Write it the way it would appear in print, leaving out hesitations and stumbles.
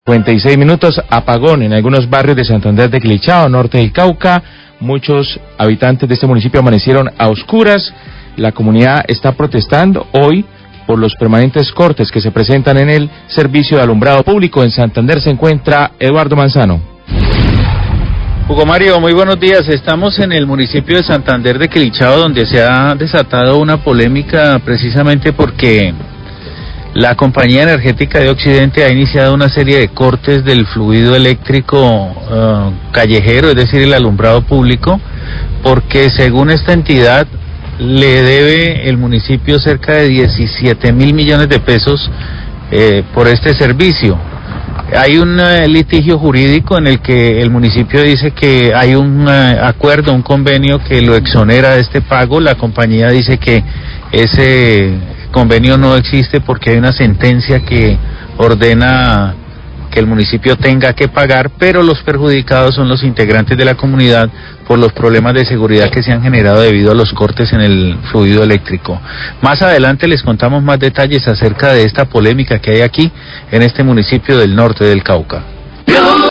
56 minutos, apagón en algunos barrios de Santander de Quilichao, norte del Cauca. Muchos habitantes de este municipio amanecieron a oscuras. La comunidad está protestando hoy por los permanentes cortes que se presentan en el servicio de alumbrado público. En Santander se encuentra Eduardo Manzano. Hugo Mario, muy buenos días. Estamos en el municipio de Santander de Quilichao, donde se ha desatado una polémica precisamente porque la compañía energética de Occidente ha iniciado una serie de cortes del fluido eléctrico callejero, es decir, el alumbrado público, porque según esta entidad le debe el municipio cerca de 17.000 millones de pesos por este servicio. Hay un litigio jurídico en el que el municipio dice que hay un acuerdo, un convenio que lo exonera de este pago. La compañía dice que ese convenio no existe porque hay una sentencia que ordena que el municipio tenga que pagar, pero los perjudicados son los integrantes de la comunidad por los problemas de seguridad que se han generado debido a los cortes en el fluido eléctrico. Más adelante les contamos más detalles acerca de esta polémica que hay aquí en este municipio del norte del Cauca.